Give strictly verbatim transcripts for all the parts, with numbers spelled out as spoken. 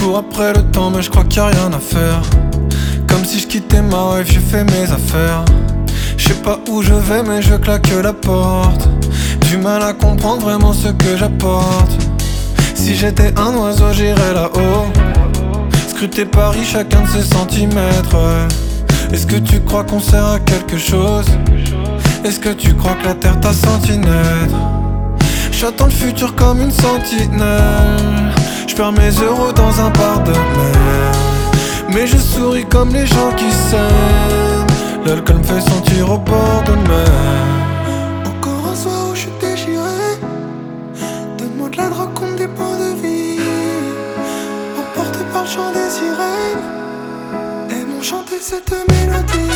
cours après le temps mais je crois qu'il y a rien à faire. Comme si je quittais ma wife, j'ai fait mes affaires. Je sais pas où je vais mais je claque la porte. Du mal à comprendre vraiment ce que j'apporte. Si j'étais un oiseau j'irais là-haut, scruter Paris chacun de ses centimètres, ouais. Est-ce que tu crois qu'on sert à quelque chose? Est-ce que tu crois que la terre t'a senti naître? J'attends le futur comme une sentinelle. J'perds mes euros dans un bar de mer, mais je souris comme les gens qui s'aiment. L'alcool me fait sentir au bord de mer. Encore un soir où je suis déchiré. Donne-moi de la drogue comme des points de vie, emporté par le chant des sirènes. Et m'ont chanté cette mélodie.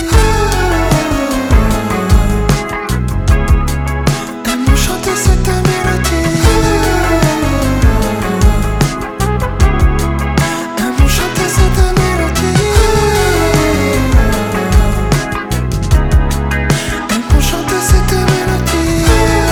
Et m'ont chanté cette mélodie. Et m'ont chanté cette mélodie. Et m'ont chanté cette mélodie.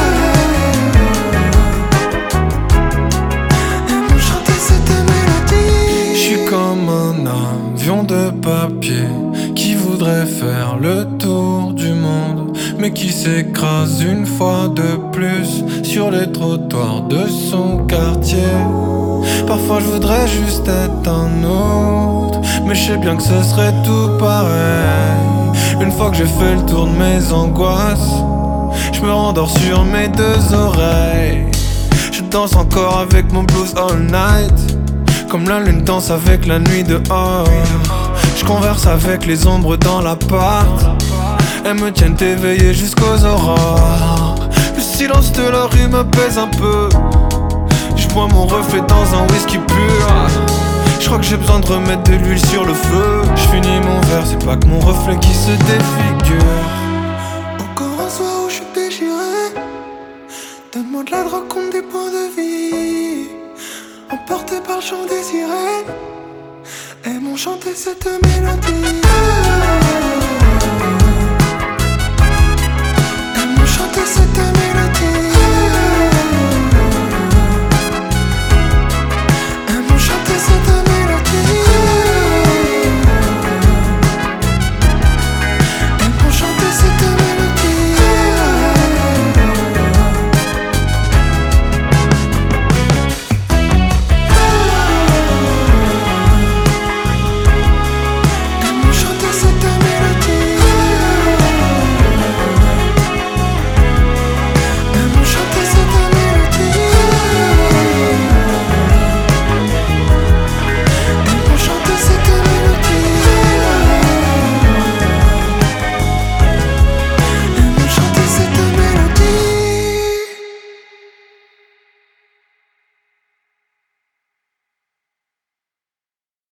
Et m'ont chanté cette mélodie. J'suis comme un avion de papier qui voudrait faire le tour du monde, mais qui s'écrase une fois de plus sur les trottoirs de son quartier. Parfois je voudrais juste être un autre, mais je sais bien que ce serait tout pareil. Une fois que j'ai fait le tour de mes angoisses, je me rendors sur mes deux oreilles. Je danse encore avec mon blues all night, comme la lune danse avec la nuit dehors. Je converse avec les ombres dans l'appart, elles me tiennent éveillé jusqu'aux aurores. Le silence de la rue me pèse un peu. Je bois mon reflet dans un whisky pur. Je crois que j'ai besoin de remettre de l'huile sur le feu. Je finis mon verre, c'est pas que mon reflet qui se défigure. Encore un soir où je suis déchiré. Donne-moi de la drogue comme des points de vie, emporté par le chant des sirènes. Et m'ont chanté cette mélodie.